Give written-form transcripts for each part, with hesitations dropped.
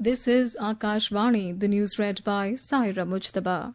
This is Akashvani, the news read by Saira Mujtaba.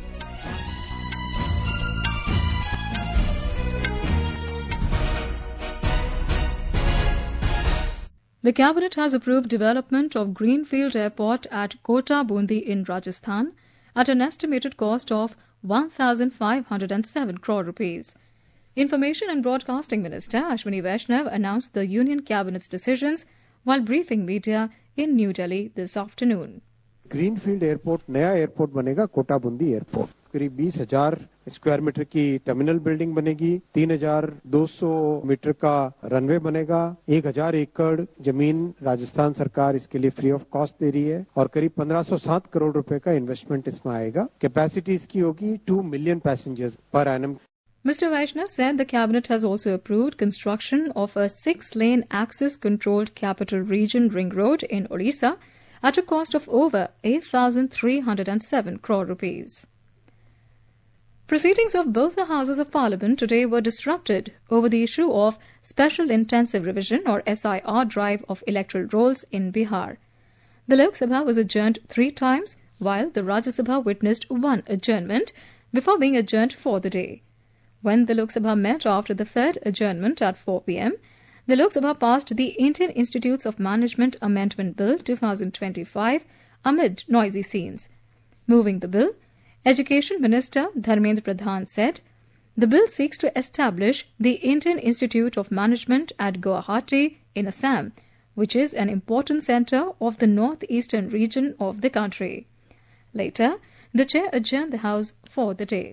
The Cabinet has approved development of Greenfield Airport at Kota Bundi in Rajasthan at an estimated cost of 1,507 crore rupees. Information and Broadcasting Minister Ashwini Vaishnav announced the Union Cabinet's decisions while briefing media in New Delhi this afternoon. Greenfield airport नया airport बनेगा Kota Bundi airport करीब 20,000 square metre की terminal building बनेगी 3,200 metre का runway बनेगा 1,000 एकड़ जमीन राजस्थान सरकार इसके लिए फ्री ऑफ कॉस्ट दे रही है और करीब 1,507 करोड़ रुपए का इन्वेस्टमेंट इसमें आएगा कैपेसिटी इसकी होगी 2 million passengers per annum. Mr. Vaishnav said the Cabinet has also approved construction of a 6-lane access-controlled capital region ring road in Odisha at a cost of over 8,307 crore rupees. Proceedings of both the Houses of Parliament today were disrupted over the issue of Special Intensive Revision or SIR drive of electoral rolls in Bihar. The Lok Sabha was adjourned 3 times while the Rajya Sabha witnessed 1 adjournment before being adjourned for the day. When the Lok Sabha met after the third adjournment at 4 p.m., the Lok Sabha passed the Indian Institutes of Management Amendment Bill 2025 amid noisy scenes. Moving the bill, Education Minister Dharmendra Pradhan said, the bill seeks to establish the Indian Institute of Management at Guwahati in Assam, which is an important centre of the northeastern region of the country. Later, the chair adjourned the House for the day.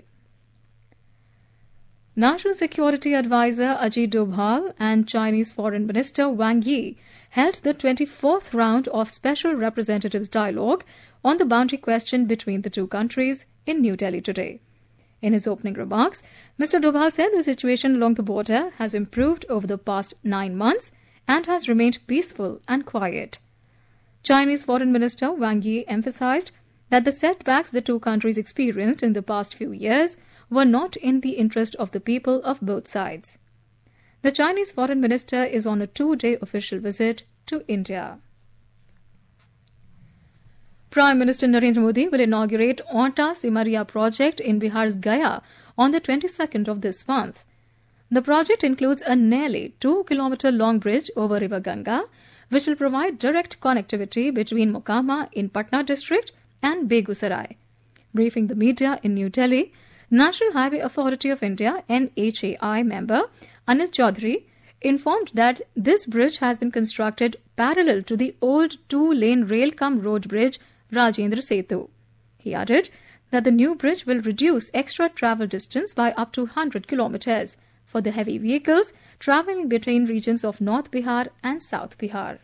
National Security Advisor Ajit Doval and Chinese Foreign Minister Wang Yi held the 24th round of Special Representatives Dialogue on the boundary question between the two countries in New Delhi today. In his opening remarks, Mr. Doval said the situation along the border has improved over the past 9 months and has remained peaceful and quiet. Chinese Foreign Minister Wang Yi emphasized that the setbacks the two countries experienced in the past few years were not in the interest of the people of both sides. The Chinese Foreign Minister is on a 2-day official visit to India. Prime Minister Narendra Modi will inaugurate Onta Simaria project in Bihar's Gaya on the 22nd of this month. The project includes a nearly 2-kilometer long bridge over River Ganga, which will provide direct connectivity between Mokama in Patna district and Begusarai. Briefing the media in New Delhi, National Highway Authority of India NHAI member Anil Chaudhary informed that this bridge has been constructed parallel to the old 2-lane rail-cum-road bridge Rajendra Setu. He added that the new bridge will reduce extra travel distance by up to 100 kilometers for the heavy vehicles traveling between regions of North Bihar and South Bihar.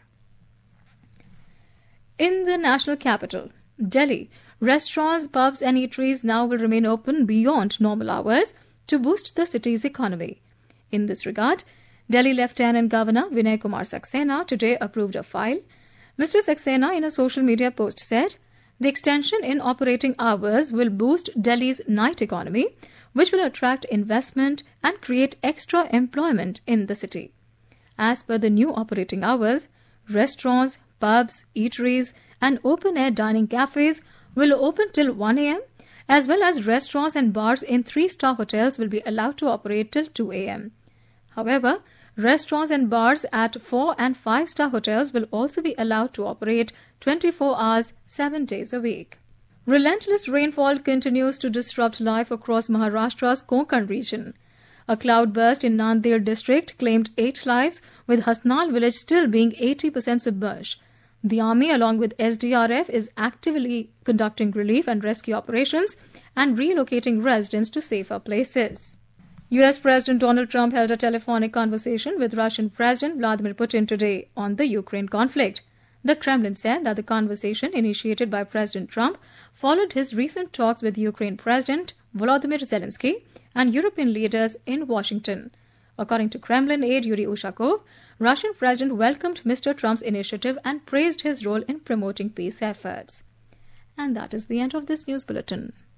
In the national capital, Delhi, restaurants, pubs and eateries now will remain open beyond normal hours to boost the city's economy. In this regard, Delhi Lieutenant Governor Vinay Kumar Saxena today approved a file. Mr. Saxena in a social media post said, the extension in operating hours will boost Delhi's night economy, which will attract investment and create extra employment in the city. As per the new operating hours, restaurants, pubs, eateries and open-air dining cafes will open till 1 a.m. as well as restaurants and bars in 3-star hotels will be allowed to operate till 2 a.m. However, restaurants and bars at 4 and 5-star hotels will also be allowed to operate 24 hours, 7 days a week. Relentless rainfall continues to disrupt life across Maharashtra's Konkan region. A cloudburst in Nanded district claimed 8 lives, with Hasnal village still being 80% submerged. The army, along with SDRF, is actively conducting relief and rescue operations and relocating residents to safer places. US President Donald Trump held a telephonic conversation with Russian President Vladimir Putin today on the Ukraine conflict. The Kremlin said that the conversation, initiated by President Trump, followed his recent talks with Ukraine President Volodymyr Zelensky and European leaders in Washington. According to Kremlin aide Yuri Ushakov, Russian President welcomed Mr. Trump's initiative and praised his role in promoting peace efforts. And that is the end of this news bulletin.